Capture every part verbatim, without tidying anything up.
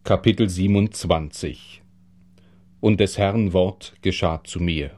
Kapitel siebenundzwanzig. Und des Herrn Wort geschah zu mir.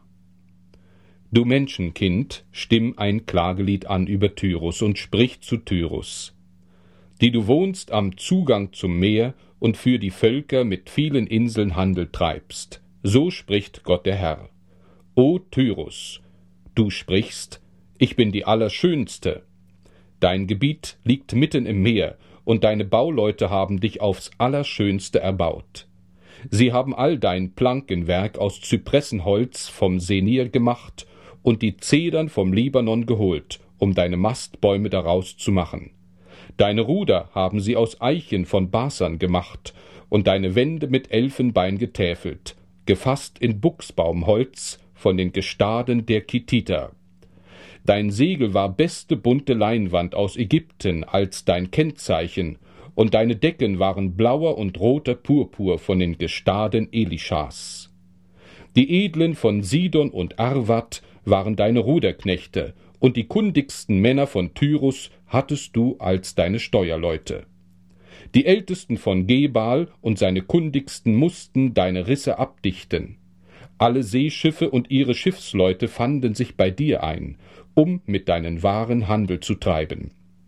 Du Menschenkind, stimm ein Klagelied an über Tyrus und sprich zu Tyrus, die du wohnst am Zugang zum Meer und für die Völker mit vielen Inseln Handel treibst. So spricht Gott der Herr. O Tyrus, du sprichst, ich bin die Allerschönste. Dein Gebiet liegt mitten im Meer, und deine Bauleute haben dich aufs Allerschönste erbaut. Sie haben all dein Plankenwerk aus Zypressenholz vom Senir gemacht und die Zedern vom Libanon geholt, um deine Mastbäume daraus zu machen. Deine Ruder haben sie aus Eichen von Basan gemacht und deine Wände mit Elfenbein getäfelt, gefasst in Buchsbaumholz von den Gestaden der Kittiter. Dein Segel war beste bunte Leinwand aus Ägypten als dein Kennzeichen, und deine Decken waren blauer und roter Purpur von den Gestaden Elischas. Die Edlen von Sidon und Arvad waren deine Ruderknechte, und die kundigsten Männer von Tyrus hattest du als deine Steuerleute. Die Ältesten von Gebal und seine kundigsten mussten deine Risse abdichten. Alle Seeschiffe und ihre Schiffsleute fanden sich bei dir ein, um mit deinen Waren Handel zu treiben.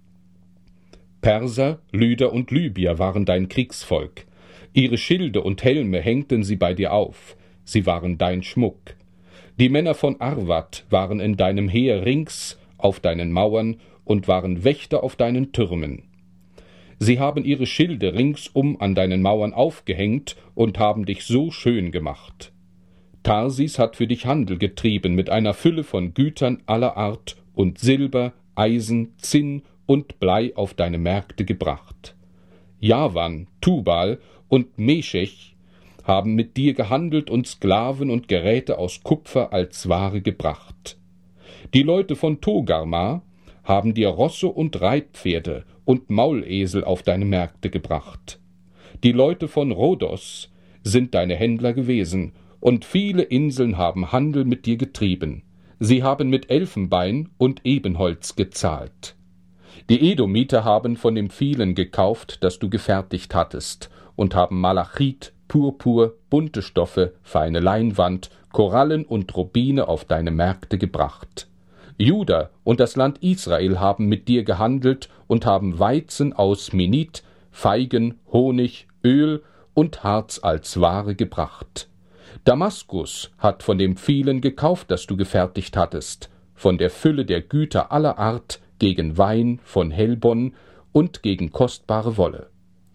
Perser, Lyder und Libyer waren dein Kriegsvolk. Ihre Schilde und Helme hängten sie bei dir auf, sie waren dein Schmuck. Die Männer von Arvad waren in deinem Heer rings auf deinen Mauern und waren Wächter auf deinen Türmen. Sie haben ihre Schilde ringsum an deinen Mauern aufgehängt und haben dich so schön gemacht. Tarsis hat für dich Handel getrieben mit einer Fülle von Gütern aller Art und Silber, Eisen, Zinn und Blei auf deine Märkte gebracht. Javan, Tubal und Meshech haben mit dir gehandelt und Sklaven und Geräte aus Kupfer als Ware gebracht. Die Leute von Togarma haben dir Rosse und Reitpferde und Maulesel auf deine Märkte gebracht. Die Leute von Rhodos sind deine Händler gewesen, und viele Inseln haben Handel mit dir getrieben. Sie haben mit Elfenbein und Ebenholz gezahlt. Die Edomiter haben von dem vielen gekauft, das du gefertigt hattest, und haben Malachit, Purpur, bunte Stoffe, feine Leinwand, Korallen und Rubine auf deine Märkte gebracht. Juda und das Land Israel haben mit dir gehandelt und haben Weizen aus Menit, Feigen, Honig, Öl und Harz als Ware gebracht. Damaskus hat von dem vielen gekauft, das du gefertigt hattest, von der Fülle der Güter aller Art gegen Wein von Helbon und gegen kostbare Wolle.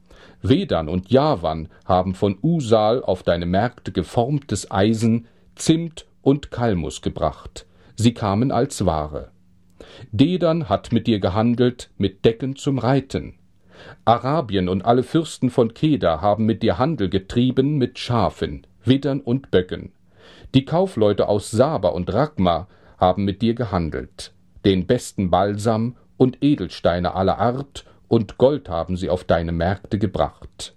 Vedan und Javan haben von Usal auf deine Märkte geformtes Eisen, Zimt und Kalmus gebracht. Sie kamen als Ware. Dedan hat mit dir gehandelt mit Decken zum Reiten. Arabien und alle Fürsten von Kedar haben mit dir Handel getrieben mit Schafen, Widdern und Böcken. Die Kaufleute aus Saba und Ragma haben mit dir gehandelt. Den besten Balsam und Edelsteine aller Art und Gold haben sie auf deine Märkte gebracht.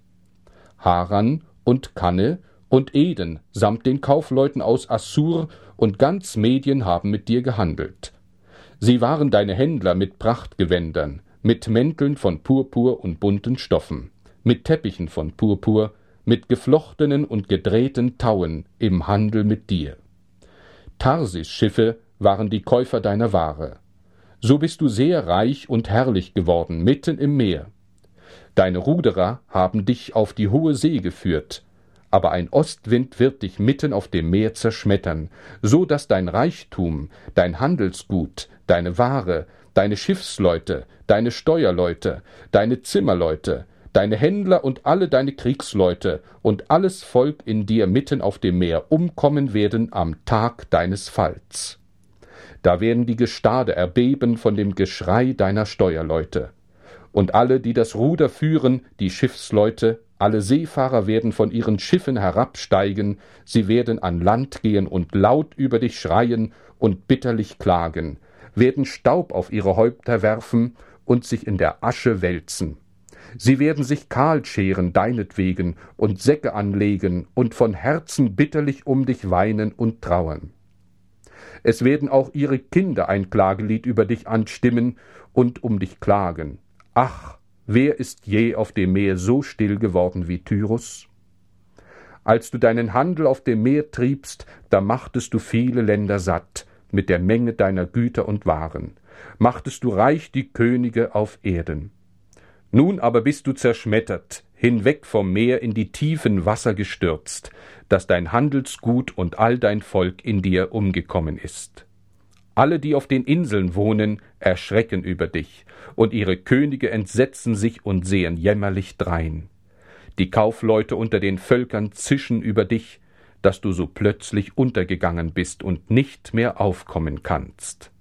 Haran und Kanne und Eden samt den Kaufleuten aus Assur und ganz Medien haben mit dir gehandelt. Sie waren deine Händler mit Prachtgewändern, mit Mänteln von Purpur und bunten Stoffen, mit Teppichen von Purpur, mit geflochtenen und gedrehten Tauen im Handel mit dir. Tarsis-Schiffe waren die Käufer deiner Ware. So bist du sehr reich und herrlich geworden, mitten im Meer. Deine Ruderer haben dich auf die hohe See geführt, aber ein Ostwind wird dich mitten auf dem Meer zerschmettern, so dass dein Reichtum, dein Handelsgut, deine Ware, deine Schiffsleute, deine Steuerleute, deine Zimmerleute, deine Händler und alle deine Kriegsleute und alles Volk in dir mitten auf dem Meer umkommen werden am Tag deines Falls. Da werden die Gestade erbeben von dem Geschrei deiner Steuerleute. Und alle, die das Ruder führen, die Schiffsleute, alle Seefahrer werden von ihren Schiffen herabsteigen, sie werden an Land gehen und laut über dich schreien und bitterlich klagen, werden Staub auf ihre Häupter werfen und sich in der Asche wälzen. Sie werden sich kahl scheren deinetwegen und Säcke anlegen und von Herzen bitterlich um dich weinen und trauern. Es werden auch ihre Kinder ein Klagelied über dich anstimmen und um dich klagen. Ach, wer ist je auf dem Meer so still geworden wie Tyrus? Als du deinen Handel auf dem Meer triebst, da machtest du viele Länder satt mit der Menge deiner Güter und Waren, machtest du reich die Könige auf Erden. Nun aber bist du zerschmettert, hinweg vom Meer in die tiefen Wasser gestürzt, dass dein Handelsgut und all dein Volk in dir umgekommen ist. Alle, die auf den Inseln wohnen, erschrecken über dich, und ihre Könige entsetzen sich und sehen jämmerlich drein. Die Kaufleute unter den Völkern zischen über dich, dass du so plötzlich untergegangen bist und nicht mehr aufkommen kannst.